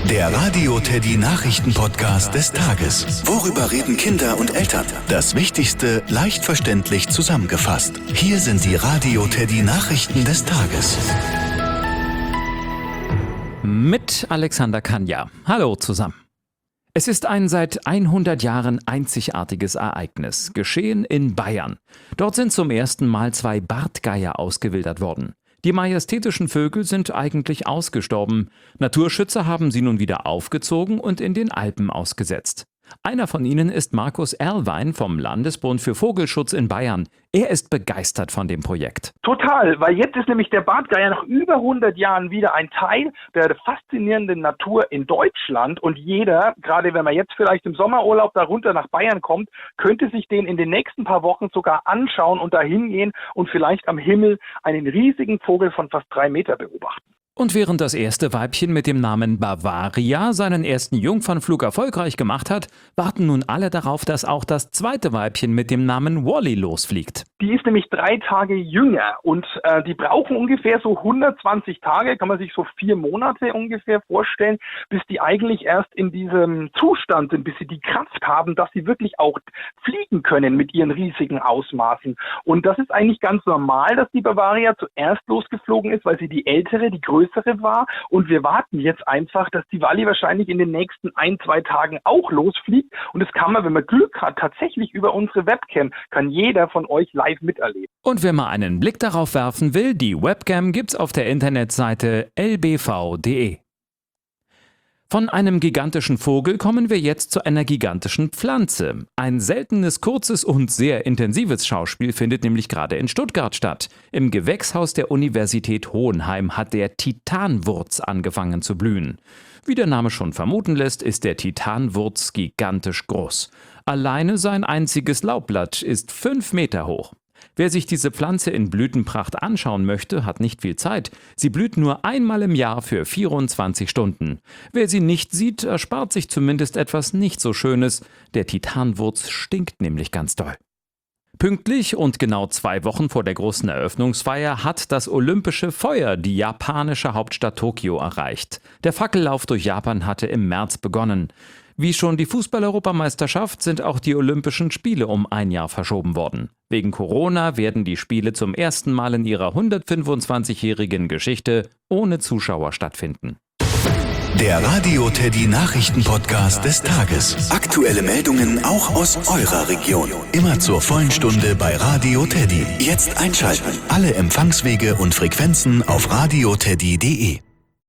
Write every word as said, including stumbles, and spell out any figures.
Der Radio Teddy Nachrichten-Podcast des Tages. Worüber reden Kinder und Eltern? Das Wichtigste leicht verständlich zusammengefasst. Hier sind die Radio Teddy Nachrichten des Tages. Mit Alexander Kanja. Hallo zusammen. Es ist ein seit hundert Jahren einzigartiges Ereignis, geschehen in Bayern. Dort sind zum ersten Mal zwei Bartgeier ausgewildert worden. Die majestätischen Vögel sind eigentlich ausgestorben. Naturschützer haben sie nun wieder aufgezogen und in den Alpen ausgesetzt. Einer von ihnen ist Markus Erlwein vom Landesbund für Vogelschutz in Bayern. Er ist begeistert von dem Projekt. Total, weil jetzt ist nämlich der Bartgeier nach über hundert Jahren wieder ein Teil der faszinierenden Natur in Deutschland. Und jeder, gerade wenn man jetzt vielleicht im Sommerurlaub da runter nach Bayern kommt, könnte sich den in den nächsten paar Wochen sogar anschauen und da hingehen und vielleicht am Himmel einen riesigen Vogel von fast drei Meter beobachten. Und während das erste Weibchen mit dem Namen Bavaria seinen ersten Jungfernflug erfolgreich gemacht hat, warten nun alle darauf, dass auch das zweite Weibchen mit dem Namen Wally losfliegt. Die ist nämlich drei Tage jünger und äh, die brauchen ungefähr so hundertzwanzig Tage, kann man sich so vier Monate ungefähr vorstellen, bis die eigentlich erst in diesem Zustand sind, bis sie die Kraft haben, dass sie wirklich auch fliegen können mit ihren riesigen Ausmaßen. Und das ist eigentlich ganz normal, dass die Bavaria zuerst losgeflogen ist, weil sie die ältere, die größere war, und wir warten jetzt einfach, dass die Wally wahrscheinlich in den nächsten ein, zwei Tagen auch losfliegt, und das kann man, wenn man Glück hat, tatsächlich über unsere Webcam, kann jeder von euch live miterleben. Und wer mal einen Blick darauf werfen will, die Webcam gibt's auf der Internetseite l b v punkt d e. Von einem gigantischen Vogel kommen wir jetzt zu einer gigantischen Pflanze. Ein seltenes, kurzes und sehr intensives Schauspiel findet nämlich gerade in Stuttgart statt. Im Gewächshaus der Universität Hohenheim hat der Titanwurz angefangen zu blühen. Wie der Name schon vermuten lässt, ist der Titanwurz gigantisch groß. Alleine sein einziges Laubblatt ist fünf Meter hoch. Wer sich diese Pflanze in Blütenpracht anschauen möchte, hat nicht viel Zeit. Sie blüht nur einmal im Jahr für vierundzwanzig Stunden. Wer sie nicht sieht, erspart sich zumindest etwas nicht so Schönes. Der Titanwurz stinkt nämlich ganz doll. Pünktlich und genau zwei Wochen vor der großen Eröffnungsfeier hat das Olympische Feuer die japanische Hauptstadt Tokio erreicht. Der Fackellauf durch Japan hatte im März begonnen. Wie schon die Fußball-Europameisterschaft sind auch die Olympischen Spiele um ein Jahr verschoben worden. Wegen Corona werden die Spiele zum ersten Mal in ihrer hundertfünfundzwanzigjährigen Geschichte ohne Zuschauer stattfinden. Der Radio Teddy Nachrichten-Podcast des Tages. Aktuelle Meldungen auch aus eurer Region. Immer zur vollen Stunde bei Radio Teddy. Jetzt einschalten. Alle Empfangswege und Frequenzen auf radio teddy punkt de.